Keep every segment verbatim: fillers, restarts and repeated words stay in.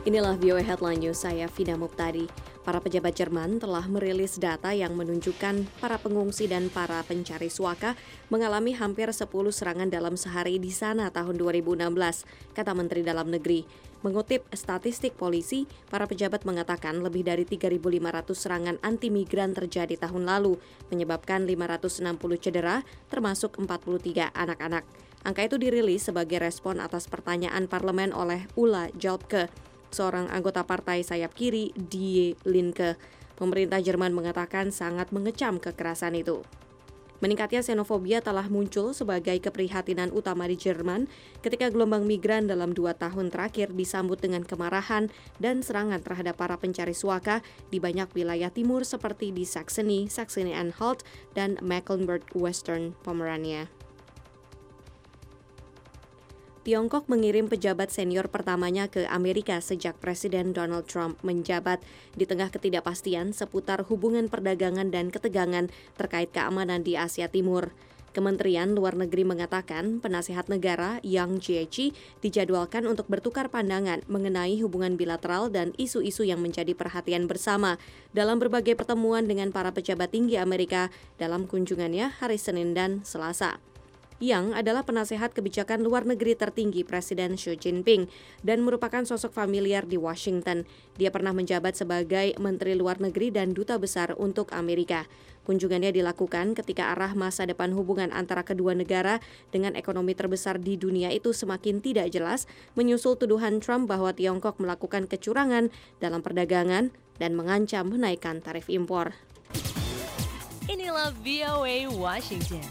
Inilah V O A Headline News, saya Fida Muptadi. Para pejabat Jerman telah merilis data yang menunjukkan para pengungsi dan para pencari suaka mengalami hampir sepuluh serangan dalam sehari di sana tahun dua ribu enam belas, kata Menteri Dalam Negeri. Mengutip statistik polisi, para pejabat mengatakan lebih dari tiga ribu lima ratus serangan anti-migran terjadi tahun lalu, menyebabkan lima ratus enam puluh cedera, termasuk empat puluh tiga anak-anak. Angka itu dirilis sebagai respon atas pertanyaan parlemen oleh Ulla Jolpke, seorang anggota partai sayap kiri Die Linke. Pemerintah Jerman mengatakan sangat mengecam kekerasan itu. Meningkatnya xenofobia telah muncul sebagai keprihatinan utama di Jerman ketika gelombang migran dalam dua tahun terakhir disambut dengan kemarahan dan serangan terhadap para pencari suaka di banyak wilayah timur seperti di Saxony, Saxony-Anhalt, dan Mecklenburg-Western Pomerania. Tiongkok mengirim pejabat senior pertamanya ke Amerika sejak Presiden Donald Trump menjabat di tengah ketidakpastian seputar hubungan perdagangan dan ketegangan terkait keamanan di Asia Timur. Kementerian Luar Negeri mengatakan penasihat negara Yang Jiechi dijadwalkan untuk bertukar pandangan mengenai hubungan bilateral dan isu-isu yang menjadi perhatian bersama dalam berbagai pertemuan dengan para pejabat tinggi Amerika dalam kunjungannya hari Senin dan Selasa. Yang adalah penasehat kebijakan luar negeri tertinggi Presiden Xi Jinping dan merupakan sosok familiar di Washington. Dia pernah menjabat sebagai Menteri Luar Negeri dan Duta Besar untuk Amerika. Kunjungannya dilakukan ketika arah masa depan hubungan antara kedua negara dengan ekonomi terbesar di dunia itu semakin tidak jelas, menyusul tuduhan Trump bahwa Tiongkok melakukan kecurangan dalam perdagangan dan mengancam menaikkan tarif impor. Inilah V O A Washington.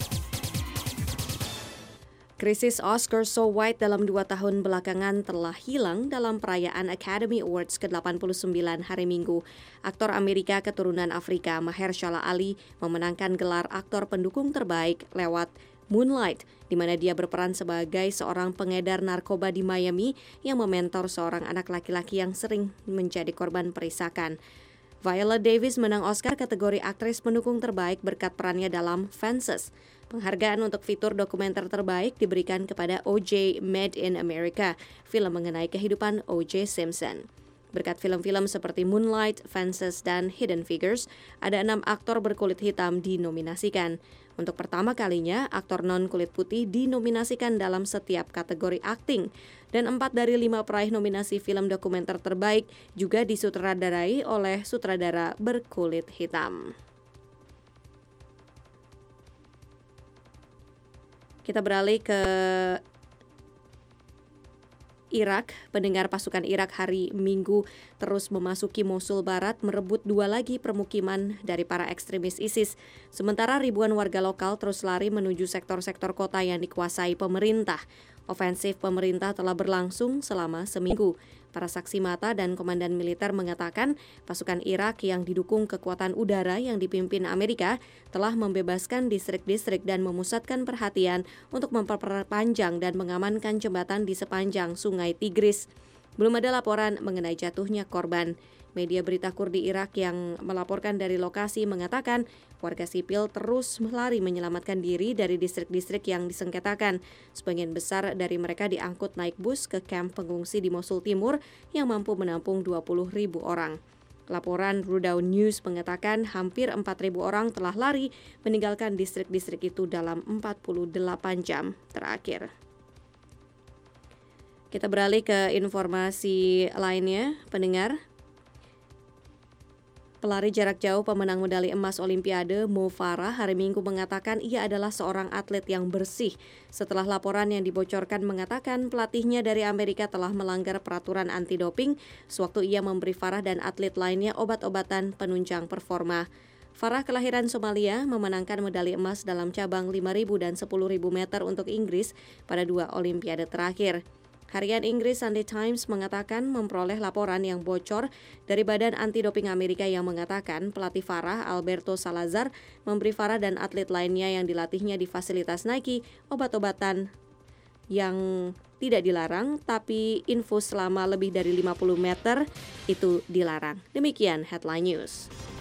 Krisis Oscar So White dalam dua tahun belakangan telah hilang dalam perayaan Academy Awards ke delapan puluh sembilan hari Minggu. Aktor Amerika keturunan Afrika Mahershala Ali memenangkan gelar aktor pendukung terbaik lewat Moonlight, di mana dia berperan sebagai seorang pengedar narkoba di Miami yang mementor seorang anak laki-laki yang sering menjadi korban perisakan. Viola Davis menang Oscar kategori aktris pendukung terbaik berkat perannya dalam Fences. Penghargaan untuk fitur dokumenter terbaik diberikan kepada O J Made in America, film mengenai kehidupan O J Simpson. Berkat film-film seperti Moonlight, Fences, dan Hidden Figures, ada enam aktor berkulit hitam dinominasikan. Untuk pertama kalinya, aktor non-kulit putih dinominasikan dalam setiap kategori akting. Dan empat dari lima peraih nominasi film dokumenter terbaik juga disutradarai oleh sutradara berkulit hitam. Kita beralih ke Irak. Pendengar, pasukan Irak hari Minggu terus memasuki Mosul Barat merebut dua lagi permukiman dari para ekstremis ISIS. Sementara ribuan warga lokal terus lari menuju sektor-sektor kota yang dikuasai pemerintah. Ofensif pemerintah telah berlangsung selama seminggu. Para saksi mata dan komandan militer mengatakan pasukan Irak yang didukung kekuatan udara yang dipimpin Amerika telah membebaskan distrik-distrik dan memusatkan perhatian untuk memperpanjang dan mengamankan jembatan di sepanjang Sungai Tigris. Belum ada laporan mengenai jatuhnya korban. Media berita Kurdi Irak yang melaporkan dari lokasi mengatakan warga sipil terus lari menyelamatkan diri dari distrik-distrik yang disengketakan. Sebagian besar dari mereka diangkut naik bus ke kamp pengungsi di Mosul Timur yang mampu menampung dua puluh ribu orang. Laporan Rudaw News mengatakan hampir empat ribu orang telah lari meninggalkan distrik-distrik itu dalam empat puluh delapan jam terakhir. Kita beralih ke informasi lainnya, pendengar. Pelari jarak jauh pemenang medali emas Olimpiade Mo Farah hari Minggu mengatakan ia adalah seorang atlet yang bersih setelah laporan yang dibocorkan mengatakan pelatihnya dari Amerika telah melanggar peraturan anti-doping sewaktu ia memberi Farah dan atlet lainnya obat-obatan penunjang performa. Farah kelahiran Somalia memenangkan medali emas dalam cabang lima ribu dan sepuluh ribu meter untuk Inggris pada dua Olimpiade terakhir. Harian Inggris Sunday Times mengatakan memperoleh laporan yang bocor dari Badan Anti-Doping Amerika yang mengatakan pelatih Farah, Alberto Salazar, memberi Farah dan atlet lainnya yang dilatihnya di fasilitas Nike obat-obatan yang tidak dilarang, tapi infus selama lebih dari lima puluh meter itu dilarang. Demikian Headline News.